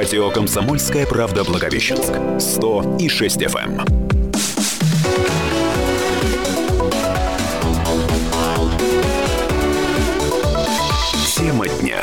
Радио «Комсомольская правда» Благовещенск. 100,6 FM. Тема дня.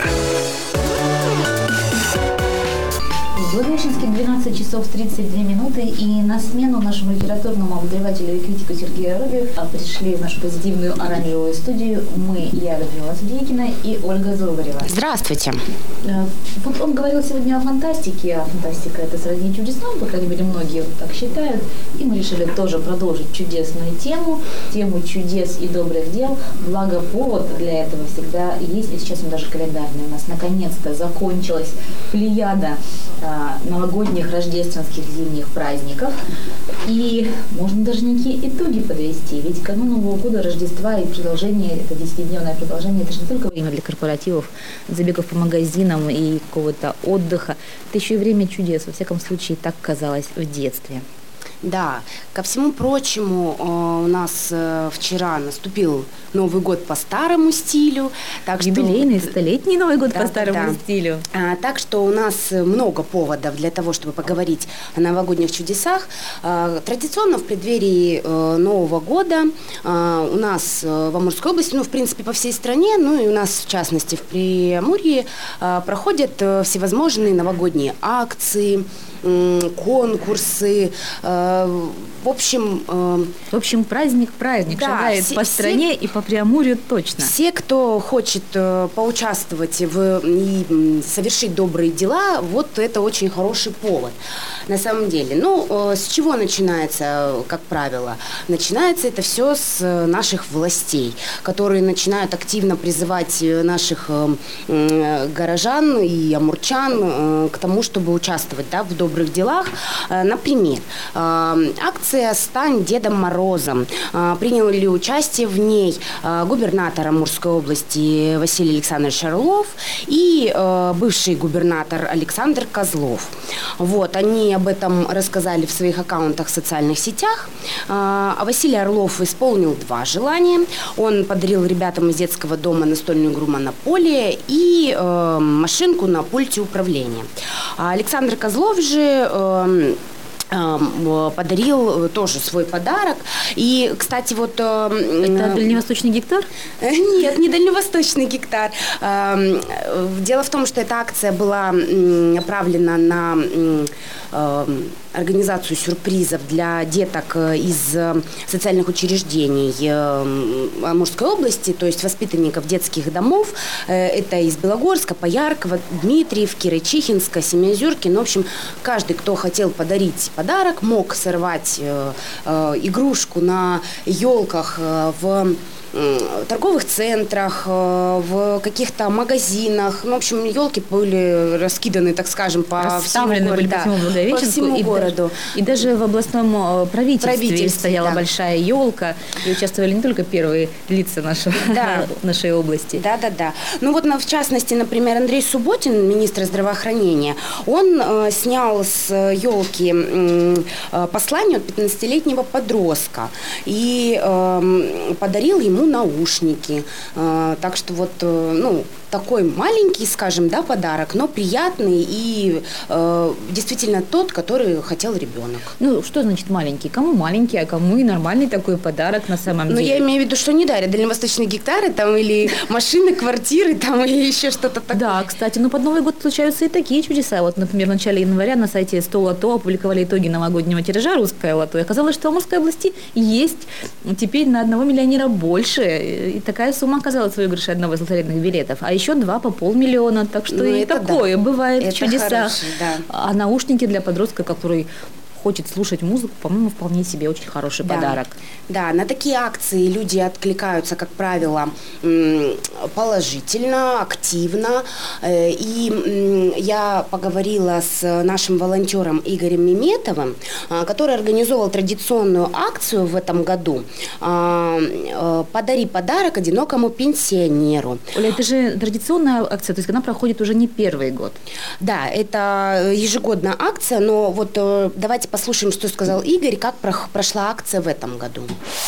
В Благовещенске 12 часов 32 минуты, и на смену нашему литературному обозревателю и критику Сергею Арабию пришли в нашу позитивную оранжевую студию мы, я, Людмила Судейкина, и Ольга Зубарева. Здравствуйте. Вот он говорил сегодня о фантастике, а фантастика – это сродни чудесам, по крайней мере, многие так считают, и мы решили тоже продолжить чудесную тему чудес и добрых дел, благо повод для этого всегда есть, и сейчас он даже календарный. У нас наконец-то закончилась плеяда новогодних, рождественских, зимних праздников. И можно даже некие итоги подвести. Ведь канун Нового года, Рождества и продолжение, это 10-дневное продолжение, это же не только время для корпоративов, забегов по магазинам и какого-то отдыха. Это еще и время чудес. Во всяком случае, так казалось в детстве. Да, ко всему прочему, у нас вчера наступил Новый год по старому стилю. Так Юбилейный, столетний Новый год по старому стилю. Так что у нас много поводов для того, чтобы поговорить о новогодних чудесах. Традиционно в преддверии Нового года у нас в Амурской области, в принципе, по всей стране, и у нас, в частности, в Преамурье, проходят всевозможные новогодние акции, конкурсы, в общем, праздник шагает по стране и по Преамурью точно. Все, кто хочет поучаствовать и совершить добрые дела, вот это очень хороший повод. На самом деле, с чего начинается, как правило? Начинается это все с наших властей, которые начинают активно призывать наших горожан и амурчан к тому, чтобы участвовать в добрых делах. Например, акция «Стань Дедом Морозом». Приняли участие в ней губернатор Амурской области Василий Александрович Орлов и бывший губернатор Александр Козлов. Они об этом рассказали в своих аккаунтах в социальных сетях. Василий Орлов исполнил 2 желания. Он подарил ребятам из детского дома настольную игру «Монополия» и машинку на пульте управления. Александр Козлов же подарил тоже свой подарок. И, кстати, это дальневосточный гектар? Нет, не дальневосточный гектар. Дело в том, что эта акция была направлена на организацию сюрпризов для деток из социальных учреждений Амурской области, то есть воспитанников детских домов. Это из Белогорска, Пояркова, Дмитриевки, Райчихинска, Семиозерки. В общем, каждый, кто хотел подарить подарок, мог сорвать игрушку на елках в торговых центрах, в каких-то магазинах. В общем, елки были раскиданы, так скажем, по всему городу. И даже в областном правительстве стояла большая елка, и участвовали не только первые лица нашей области. Да. В частности, например, Андрей Субботин, министр здравоохранения, он снял с елки послание от 15-летнего подростка и подарил ему наушники. Так что такой маленький, скажем, подарок, но приятный и действительно тот, который хотел ребенок. Что значит маленький? Кому маленький, а кому и нормальный такой подарок на самом деле? Я имею в виду, что не дарят дальневосточные гектары или машины, квартиры или еще что-то такое. Да, кстати, под Новый год случаются и такие чудеса. Например, в начале января на сайте 100 лото опубликовали итоги новогоднего тиража «Русское лото». И оказалось, что в Амурской области есть теперь на 1 миллионера больше. И такая сумма оказалась в выигрыше одного из лотерейных билетов. А еще 2 по 500 000. Так что и такое бывает в чудесах. А наушники для подростка, который хочет слушать музыку, по-моему, вполне себе очень хороший подарок. Да, на такие акции люди откликаются, как правило, положительно, активно. И я поговорила с нашим волонтером Игорем Меметовым, который организовал традиционную акцию в этом году «Подари подарок одинокому пенсионеру». Оля, это же традиционная акция, то есть она проходит уже не первый год. Да, это ежегодная акция, но давайте послушаем, что сказал Игорь, как прошла акция в этом году.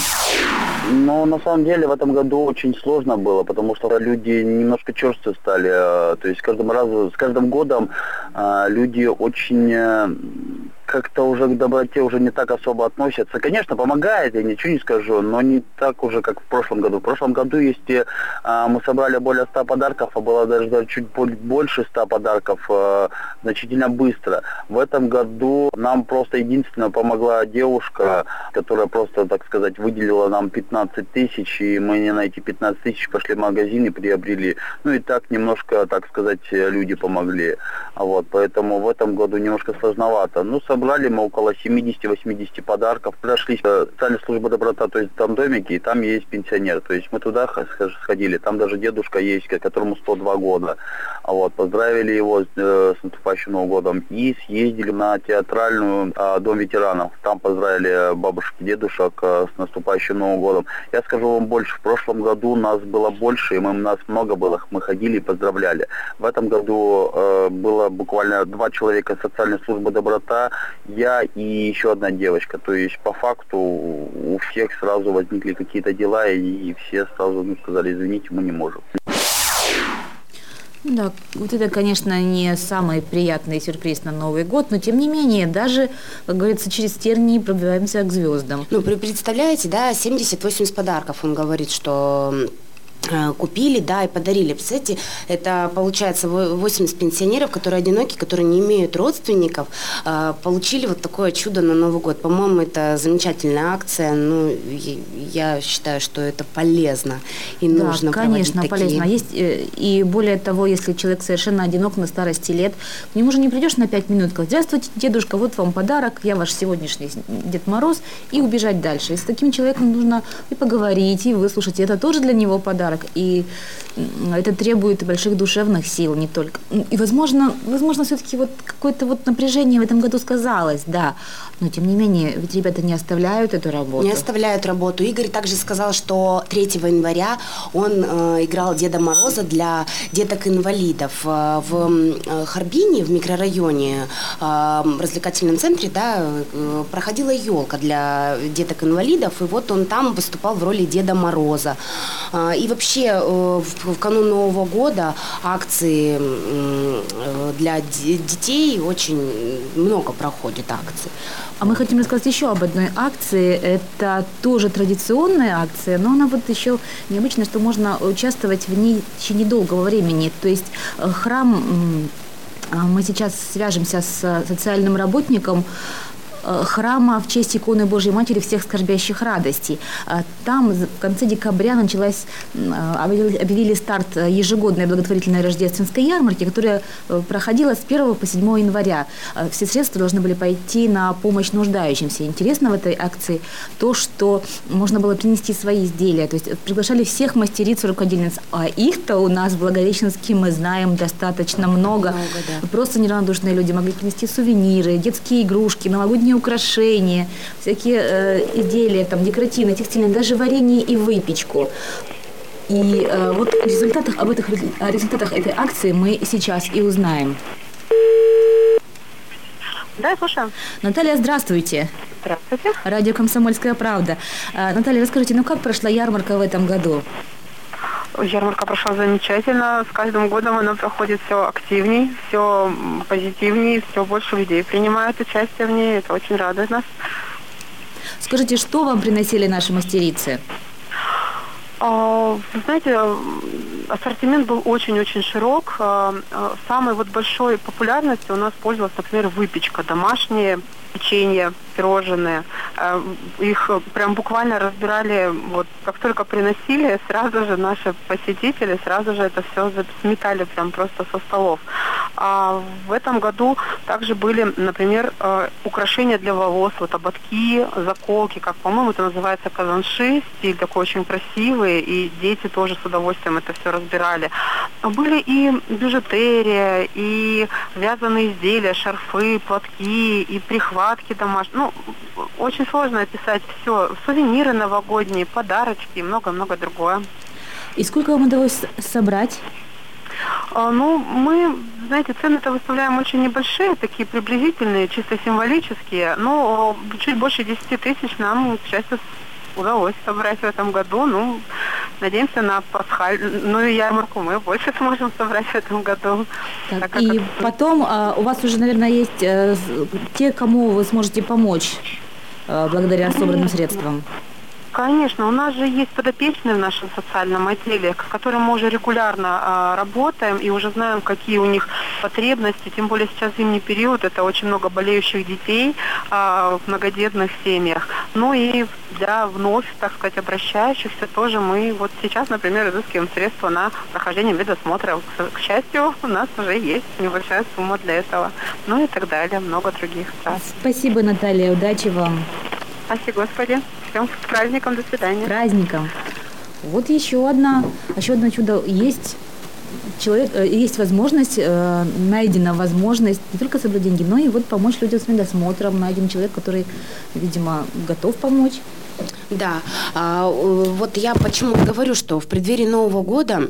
Но на самом деле в этом году очень сложно было, потому что люди немножко черствые стали. То есть с каждым годом люди очень как-то уже к доброте уже не так особо относятся. Конечно, помогает, я ничего не скажу, но не так уже, как в прошлом году. В прошлом году, если мы собрали более 100 подарков, а было даже чуть больше 100 подарков, значительно быстро. В этом году нам просто единственно помогла девушка, которая просто, так сказать, выделила нам 15 тысяч, и мы на эти 15 тысяч пошли в магазин и приобрели. Ну и так немножко, так сказать, люди помогли. Вот, поэтому в этом году немножко сложновато. Ну, собрали мы около 70-80 подарков. Прошли в социальную службу доброта, то есть там домики, и там есть пенсионер. То есть мы туда сходили, там даже дедушка есть, которому 102 года. Вот, поздравили его с наступающим Новым годом и съездили на театральную Дом ветеранов. Там поздравили бабушек и дедушек с наступающим Новым годом. Я скажу вам больше, в прошлом году нас было больше, и нас много было, мы ходили и поздравляли. В этом году было буквально 2 человека социальной службы доброта, я и еще одна девочка. То есть по факту у всех сразу возникли какие-то дела, и все сразу сказали: извините, мы не можем. Да, вот это, конечно, не самый приятный сюрприз на Новый год, но тем не менее, даже, как говорится, через тернии пробиваемся к звездам. Ну, представляете, да, 70-80 подарков, он говорит, что купили, да, и подарили. Представляете, это получается 80 пенсионеров, которые одиноки, которые не имеют родственников, получили вот такое чудо на Новый год. По-моему, это замечательная акция. Ну, я считаю, что это полезно и нужно проводить такие. Да, конечно, полезно. Есть, и более того, если человек совершенно одинок на старости лет, к нему же не придешь на 5 минут, сказать: здравствуйте, дедушка, вот вам подарок, я ваш сегодняшний Дед Мороз, и убежать дальше. И с таким человеком нужно и поговорить, и выслушать. И это тоже для него подарок. И это требует больших душевных сил, не только. И, возможно, все-таки вот какое-то вот напряжение в этом году сказалось, да. Но, тем не менее, ведь ребята не оставляют эту работу. Не оставляют работу. Игорь также сказал, что 3 января он играл Деда Мороза для деток-инвалидов. В Харбине, в микрорайоне, в развлекательном центре, да, проходила елка для деток-инвалидов, и вот он там выступал в роли Деда Мороза. И вообще в канун Нового года акции для детей очень много проходит акций. А мы хотим рассказать еще об одной акции. Это тоже традиционная акция, но она вот еще необычная, что можно участвовать в ней в течение долгого времени. То есть храм, мы сейчас свяжемся с социальным работником храма в честь иконы Божьей Матери всех скорбящих радостей. Там в конце декабря объявили старт ежегодной благотворительной рождественской ярмарки, которая проходила с 1 по 7 января. Все средства должны были пойти на помощь нуждающимся. Интересно в этой акции то, что можно было принести свои изделия. То есть приглашали всех мастериц и рукодельниц. А их-то у нас в Благовещенске, мы знаем, достаточно много. Да. Просто неравнодушные люди могли принести сувениры, детские игрушки, новогодние украшения, всякие изделия, там, декоративные, текстильные, даже варенье и выпечку. И вот об результатах этой акции мы сейчас и узнаем. Да, я слушаю. Наталья, здравствуйте. Здравствуйте. Радио «Комсомольская правда». Наталья, расскажите, как прошла ярмарка в этом году? Ярмарка прошла замечательно. С каждым годом она проходит все активней, все позитивнее, все больше людей принимают участие в ней. Это очень радует нас. Скажите, что вам приносили наши мастерицы? Вы знаете, ассортимент был очень-очень широк. Самой большой популярностью у нас пользовалась, например, выпечка домашняя, печенье, пирожные. Их прям буквально разбирали, как только приносили, сразу же наши посетители, сразу же это все сметали прям просто со столов. А в этом году также были, например, украшения для волос, ободки, заколки, как, по-моему, это называется казанши, стиль такой очень красивый, и дети тоже с удовольствием это все разбирали. Были и бижутерия, и вязаные изделия, шарфы, платки, и прихватки домашние. Очень сложно описать все. Сувениры новогодние, подарочки и много-много другое. И сколько вам удалось собрать? Мы, знаете, цены-то выставляем очень небольшие, такие приблизительные, чисто символические, но чуть больше 10 тысяч нам, к счастью, удалось собрать в этом году. Ну, надеемся на пасхальную ярмарку мы больше сможем собрать в этом году. Так, и потом у вас уже, наверное, есть те, кому вы сможете помочь благодаря собранным средствам. Конечно, у нас же есть подопечные в нашем социальном отделе, с которым мы уже регулярно работаем и уже знаем, какие у них потребности. Тем более сейчас зимний период, это очень много болеющих детей в многодетных семьях. Ну и для вновь, так сказать, обращающихся тоже мы вот сейчас, например, изыскиваем средства на прохождение медосмотра. К счастью, у нас уже есть небольшая сумма для этого. Ну и так далее, много других. Да. Спасибо, Наталья, удачи вам. Спасибо, Господи. Всем с праздником, до свидания. С праздником. Вот еще одно чудо. Есть возможность, найдена возможность не только собрать деньги, но и вот помочь людям с медосмотром. Найден человек, который, видимо, готов помочь. Да, вот я почему говорю, что в преддверии Нового года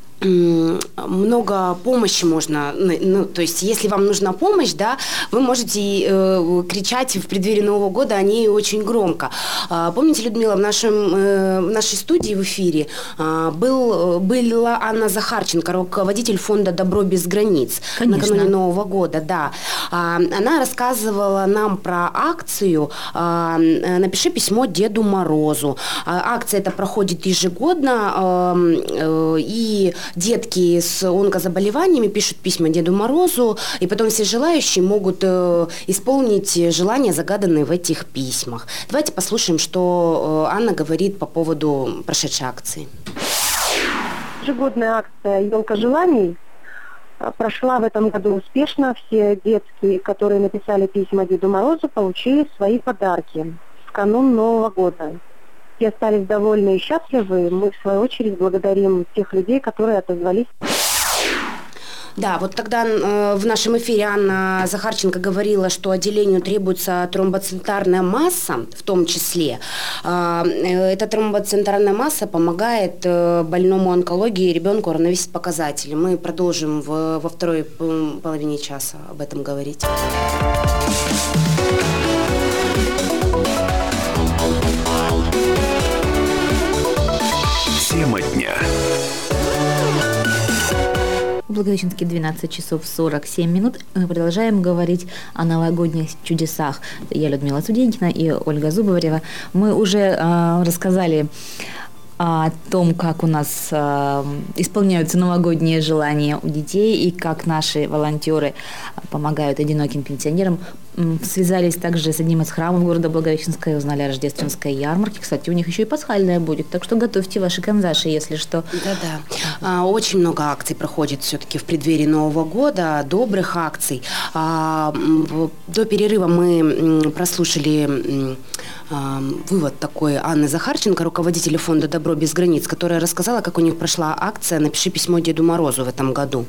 много помощи можно, ну, то есть если вам нужна помощь, да, вы можете кричать в преддверии Нового года о ней очень громко. Помните, Людмила, в нашей студии в эфире была Анна Захарченко, руководитель фонда «Добро без границ», конечно, накануне Нового года, да. Она рассказывала нам про акцию «Напиши письмо Деду Морозу». Акция эта проходит ежегодно, и детки с онкозаболеваниями пишут письма Деду Морозу, и потом все желающие могут исполнить желания, загаданные в этих письмах. Давайте послушаем, что Анна говорит по поводу прошедшей акции. Ежегодная акция «Елка желаний» прошла в этом году успешно. Все детки, которые написали письма Деду Морозу, получили свои подарки в канун Нового года. Все остались довольны и счастливы. Мы, в свою очередь, благодарим тех людей, которые отозвались. Да, вот тогда в нашем эфире Анна Захарченко говорила, что отделению требуется тромбоцентральная масса, в том числе. Эта тромбоцентральная масса помогает больному онкологии ребенку уравновесить показатели. Мы продолжим во второй половине часа об этом говорить. Тема дня. В Благовещенске 12 часов 47 минут. Мы продолжаем говорить о новогодних чудесах. Я Людмила Суденькина и Ольга Зубарева. Мы уже рассказали о том, как у нас исполняются новогодние желания у детей и как наши волонтеры помогают одиноким пенсионерам. Связались также с одним из храмов города Благовещенска и узнали о рождественской ярмарке. Кстати, у них еще и пасхальная будет, так что готовьте ваши канзаши, если что. Да-да. Очень много акций проходит все-таки в преддверии Нового года, добрых акций. До перерыва мы прослушали вывод такой Анны Захарченко, руководителя фонда «Добро без границ», которая рассказала, как у них прошла акция «Напиши письмо Деду Морозу» в этом году.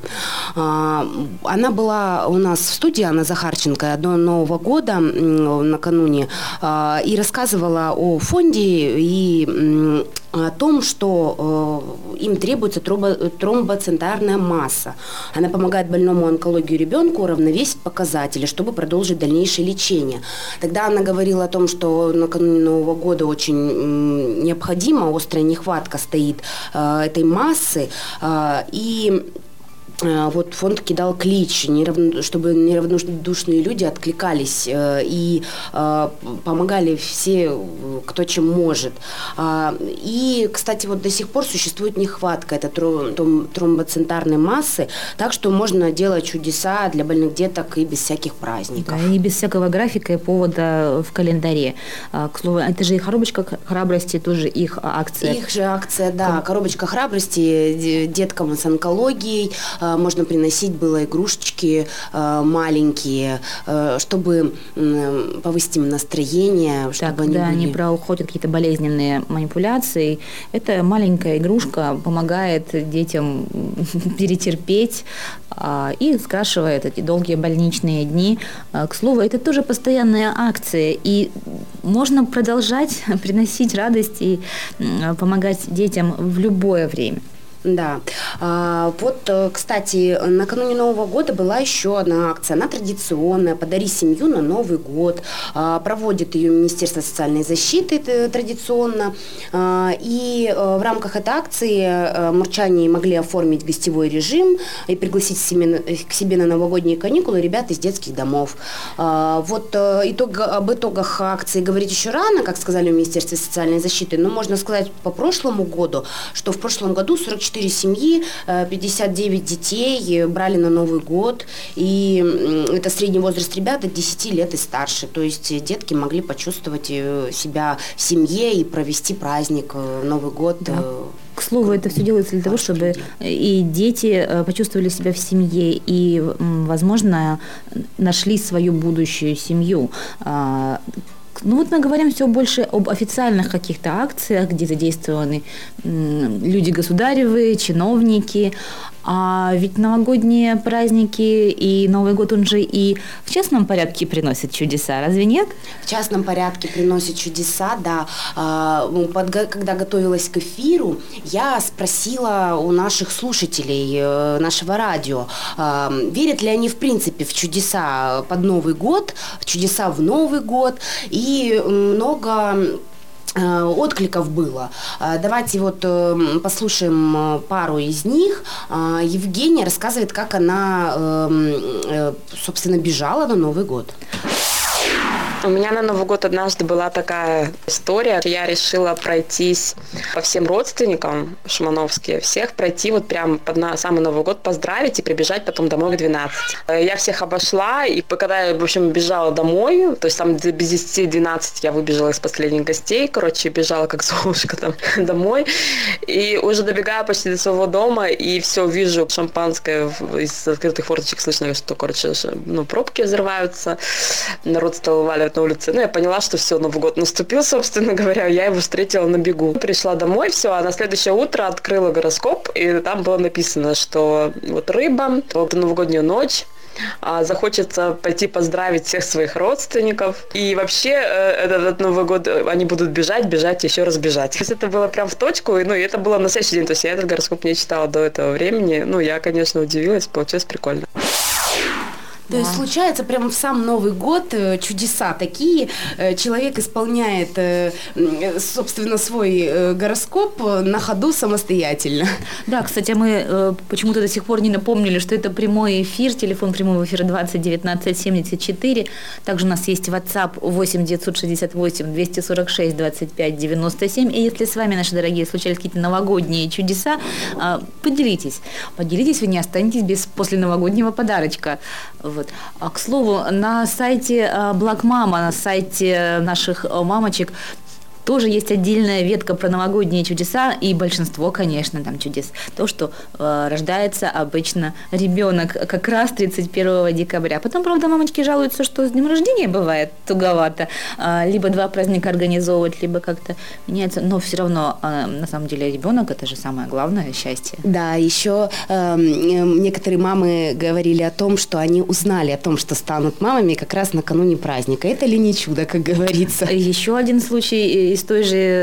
Она была у нас в студии, Анна Захарченко, до Нового года накануне, и рассказывала о фонде и о том, что им требуется тромбоцентральная масса. Она помогает больному онкологии ребенку уравновесить показатели, чтобы продолжить дальнейшее лечение. Тогда она говорила о том, что накануне Нового года очень необходима, острая нехватка стоит этой массы, и вот фонд кидал клич, чтобы неравнодушные люди откликались и помогали все, кто чем может. И, кстати, вот до сих пор существует нехватка этой тромбоцентральной массы, так что можно делать чудеса для больных деток и без всяких праздников. Да, и без всякого графика и повода в календаре. К слову, это же и «Коробочка храбрости», тоже их акция. Их же акция, да. «Коробочка храбрости» деткам с онкологией. Можно приносить было игрушечки маленькие, чтобы повысить им настроение, чтобы они проходят какие-то болезненные манипуляции. Эта маленькая игрушка помогает детям перетерпеть и скрашивает эти долгие больничные дни. К слову, это тоже постоянная акция, и можно продолжать приносить радость и помогать детям в любое время. Да. Вот, кстати, накануне Нового года была еще одна акция. Она традиционная. «Подари семью на Новый год». Проводит ее Министерство социальной защиты традиционно. И в рамках этой акции мурчане могли оформить гостевой режим и пригласить к себе на новогодние каникулы ребят из детских домов. Вот об итогах акции говорить еще рано, как сказали в Министерстве социальной защиты, но можно сказать по прошлому году, что в прошлом году 44 семьи, 59 детей брали на Новый год, и это средний возраст ребят от 10 лет и старше, то есть детки могли почувствовать себя в семье и провести праздник Новый год. Да. К слову, это все делается для того, чтобы и дети почувствовали себя в семье и, возможно, нашли свою будущую семью. Ну вот мы говорим все больше об официальных каких-то акциях, где задействованы люди государевы, чиновники. А ведь новогодние праздники и Новый год, он же и в частном порядке приносит чудеса, разве нет? В частном порядке приносит чудеса, да. Когда готовилась к эфиру, я спросила у наших слушателей нашего радио, верят ли они в принципе в чудеса под Новый год, в чудеса в Новый год, и много откликов было. Давайте вот послушаем пару из них. Евгения рассказывает, как она, собственно, бежала на Новый год. У меня на Новый год однажды была такая история. Я решила пройтись по всем родственникам шимановские, всех пройти вот прям под самый Новый год, поздравить и прибежать потом домой к 12. Я всех обошла, и когда я, в общем, бежала домой, то есть там без 10-12 я выбежала из последних гостей, короче, бежала как Золушка там домой, и уже добегаю почти до своего дома, и все, вижу шампанское из открытых форточек, слышно, что, короче, пробки взрываются, народ стал валивать на улице. Я поняла, что все, Новый год наступил, собственно говоря, я его встретила на бегу. Пришла домой, все, а на следующее утро открыла гороскоп, и там было написано, что вот рыба, в новогоднюю ночь захочется пойти поздравить всех своих родственников. И вообще этот Новый год они будут бежать и еще раз бежать. То есть это было прям в точку, и это было на следующий день. То есть я этот гороскоп не читала до этого времени. Я, конечно, удивилась, получилось прикольно. То есть случается прямо в сам Новый год чудеса такие. Человек исполняет, собственно, свой гороскоп на ходу самостоятельно. Да, кстати, мы почему-то до сих пор не напомнили, что это прямой эфир. Телефон прямого эфира 20 19 74. Также у нас есть WhatsApp 8 968 246 25 97. И если с вами, наши дорогие, случались какие-то новогодние чудеса, поделитесь. Поделитесь, вы не останетесь без посленовогоднего подарочка. Вот. А, к слову, на сайте Black Mama, на сайте наших мамочек тоже есть отдельная ветка про новогодние чудеса, и большинство, конечно, там чудес. То, что рождается обычно ребенок как раз 31 декабря. Потом, правда, мамочки жалуются, что с днем рождения бывает туговато. Либо два праздника организовывать, либо как-то меняется. Но все равно, на самом деле, ребенок – это же самое главное счастье. Да, еще некоторые мамы говорили о том, что они узнали о том, что станут мамами как раз накануне праздника. Это ли не чудо, как говорится? Еще один случай из той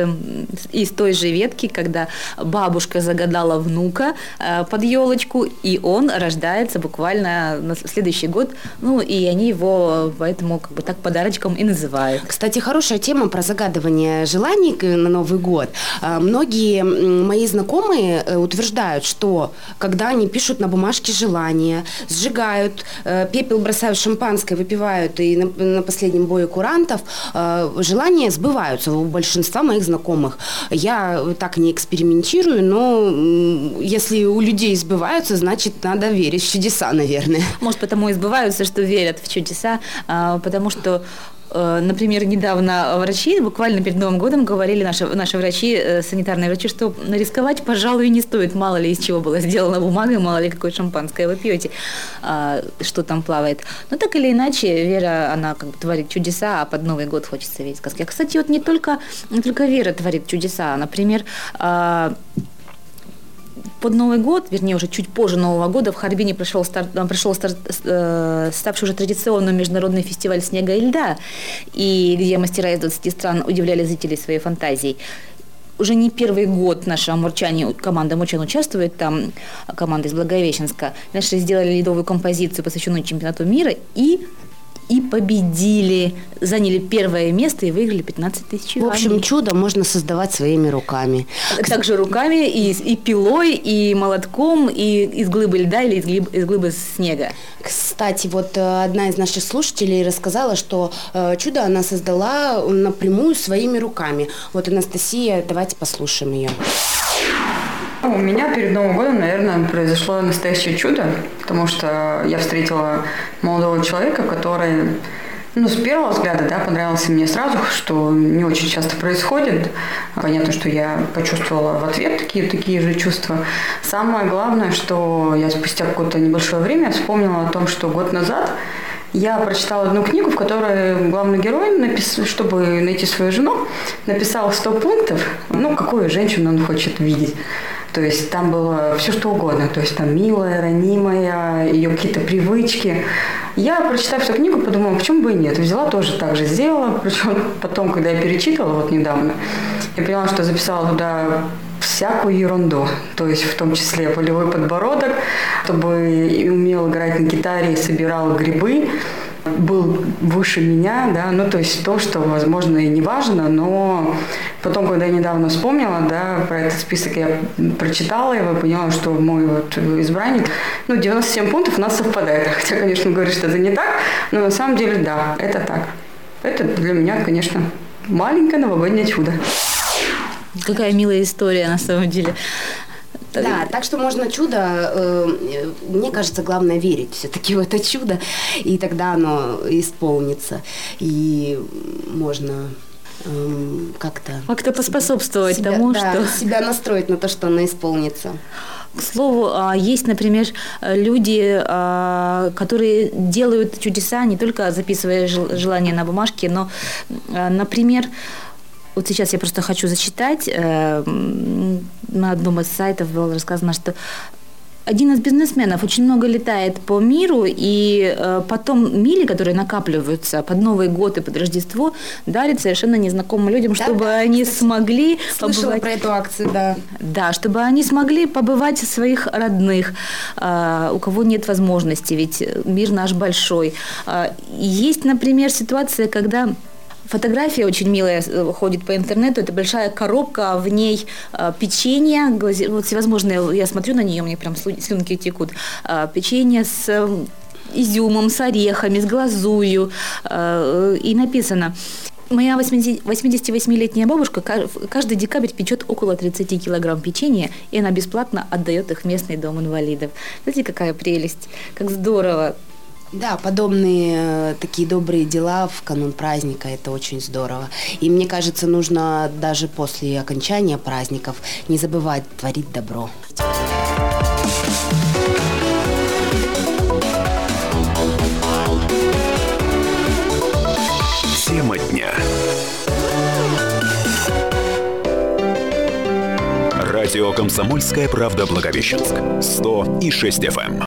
же ветки, когда бабушка загадала внука под елочку, и он рождается буквально на следующий год, и они его поэтому так подарочком и называют. Кстати, хорошая тема про загадывание желаний на Новый год. Многие мои знакомые утверждают, что когда они пишут на бумажке желания, сжигают, пепел бросают в шампанское, выпивают, и на последнем бое курантов желания сбываются у большинства моих знакомых. Я так не экспериментирую, но если у людей сбываются, значит, надо верить в чудеса, наверное. Может, потому и сбываются, что верят в чудеса, потому что, например, недавно врачи, буквально перед Новым годом, говорили наши врачи, санитарные врачи, что рисковать, пожалуй, не стоит. Мало ли из чего была сделана бумага, мало ли какое шампанское вы пьете, что там плавает. Но так или иначе, вера, она творит чудеса, а под Новый год хочется верить в сказки. А, кстати, вот не только вера творит чудеса. Например, под Новый год, вернее, уже чуть позже Нового года, в Харбине прошел ставший уже традиционным международный фестиваль снега и льда. И где мастера из 20 стран удивляли зрителей своей фантазией. уже не первый год наша команда «Амурчан» участвует там, команда из Благовещенска. Наши сделали ледовую композицию, посвященную чемпионату мира, и победили, заняли первое место и выиграли 15 тысяч юаней. В общем, чудо можно создавать своими руками. Также руками, и пилой, и молотком, и из глыбы льда или из глыбы снега. Кстати, вот одна из наших слушателей рассказала, что чудо она создала напрямую своими руками. Вот Анастасия, давайте послушаем ее. У меня перед Новым годом, наверное, произошло настоящее чудо, потому что я встретила молодого человека, который, с первого взгляда, понравился мне сразу, что не очень часто происходит. Понятно, что я почувствовала в ответ такие же чувства. Самое главное, что я спустя какое-то небольшое время вспомнила о том, что год назад я прочитала одну книгу, в которой главный герой, чтобы найти свою жену, написал 100 пунктов, какую женщину он хочет видеть. То есть там было все что угодно. То есть там милая, ранимая, ее какие-то привычки. Я, прочитав эту книгу, подумала, почему бы и нет. Взяла тоже так же сделала. Причем потом, когда я перечитывала, недавно, я поняла, что записала туда всякую ерунду. То есть в том числе волевой подбородок, чтобы умел играть на гитаре и собирал грибы. Был выше меня, то есть то, что, возможно, и не важно, но потом, когда я недавно вспомнила, про этот список, я прочитала его и поняла, что мой избранник, 97 пунктов у нас совпадает. Хотя, конечно, говорит, что это не так, но на самом деле, да, это так. Это для меня, конечно, маленькое новогоднее чудо. Какая милая история, на самом деле. Да, так что можно чудо, мне кажется, главное верить все-таки в это чудо, и тогда оно исполнится, и можно как-то поспособствовать тому, что... себя настроить на то, что оно исполнится. К слову, есть, например, люди, которые делают чудеса, не только записывая желания на бумажке, но, например, вот сейчас я просто хочу зачитать. На одном из сайтов было рассказано, что один из бизнесменов очень много летает по миру, и потом мили, которые накапливаются под Новый год и под Рождество, дарит совершенно незнакомым людям, чтобы они смогли слышала про эту акцию, да. Да, чтобы они смогли побывать у своих родных, у кого нет возможности, ведь мир наш большой. Есть, например, ситуация, когда фотография очень милая ходит по интернету. Это большая коробка, в ней печенье, вот всевозможные, я смотрю на нее, мне прям слюнки текут. Печенье с изюмом, с орехами, с глазурью. И написано: моя 88-летняя бабушка каждый декабрь печет около 30 килограмм печенья, и она бесплатно отдает их в местный дом инвалидов. Знаете, какая прелесть, как здорово. Да, подобные такие добрые дела в канун праздника, это очень здорово. И мне кажется, нужно даже после окончания праздников не забывать творить добро. Тема дня. Радио «Комсомольская правда» Благовещенск. 100,6 FM.